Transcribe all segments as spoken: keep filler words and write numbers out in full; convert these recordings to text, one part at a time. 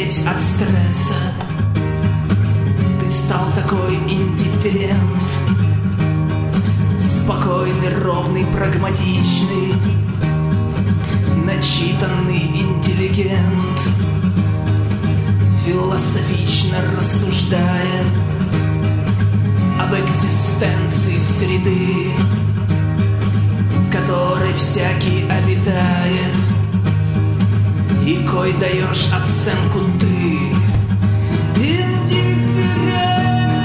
умереть от стресса. Ты стал такой индифферент, спокойный, ровный, прагматичный, начитанный интеллигент, философично рассуждая об экзистенции среды, в которой всякий обитает, и кой даешь оценку ты. Индифферент.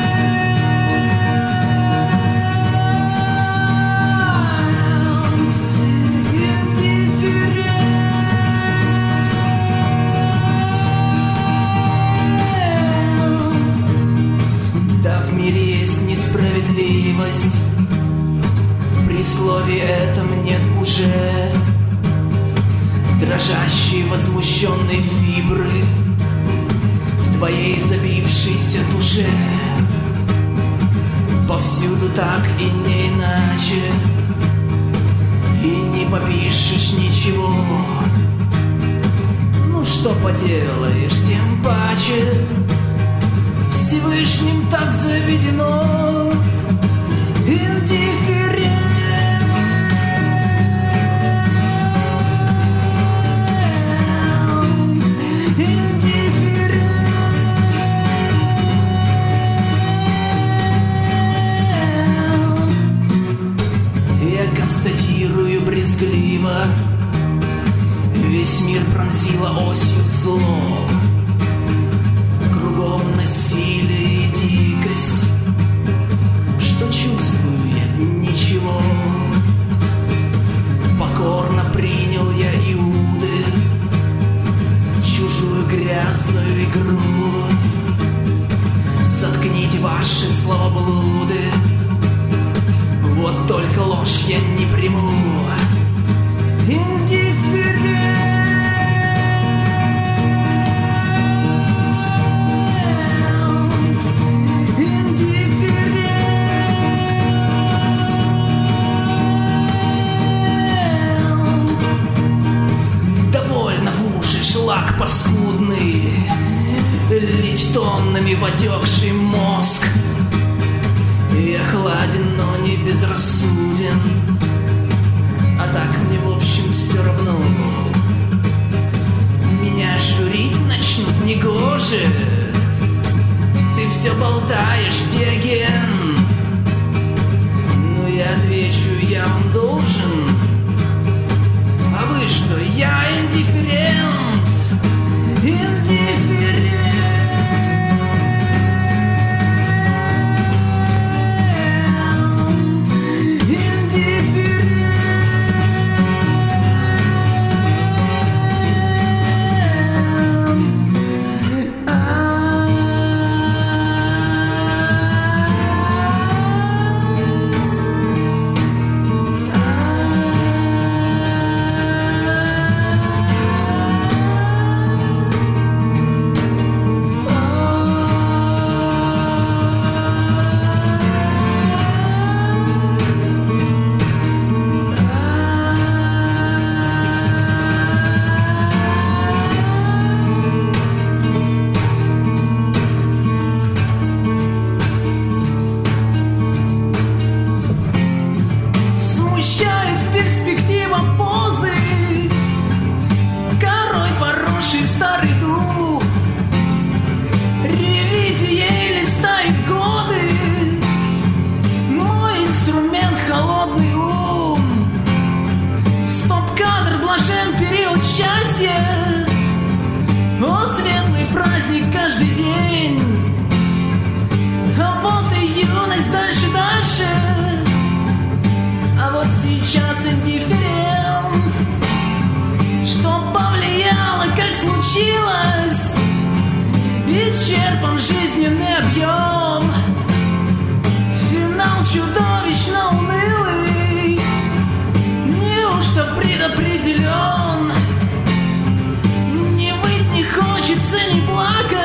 Несправедливость, при слове этом нет уже дрожащей возмущенной фибры в твоей забившейся душе. Повсюду так и не иначе, и не попишешь ничего. Ну что поделаешь, тем паче Всевышним так заведено. Индифферент. Индифферент. Я констатирую брезгливо, весь мир пронзила осью зло. Кругом насилие и дикость, что чувствую я ничего. Покорно принял я Иуды чужую грязную игру. Заткните ваши словоблуды, вот только ложь я не приму. Индифферент. Шлак паскудный, лить тоннами в отекший мозг. Я хладен, но не безрассуден, а так мне в общем все равно. Меня журить начнут негоже. Ты все болтаешь, Диоген. Ну я отвечу, я вам должен. А вы что, я индифферент. Индифферент. Индифферент. О, светлый праздник каждый день. А вот и юность дальше, дальше. А вот сейчас индифферент. Что повлияло, как случилось, исчерпан жизненный объем. Финал чудовищно унылый. Неужто предопределен? Не выть не хочется, не плакать.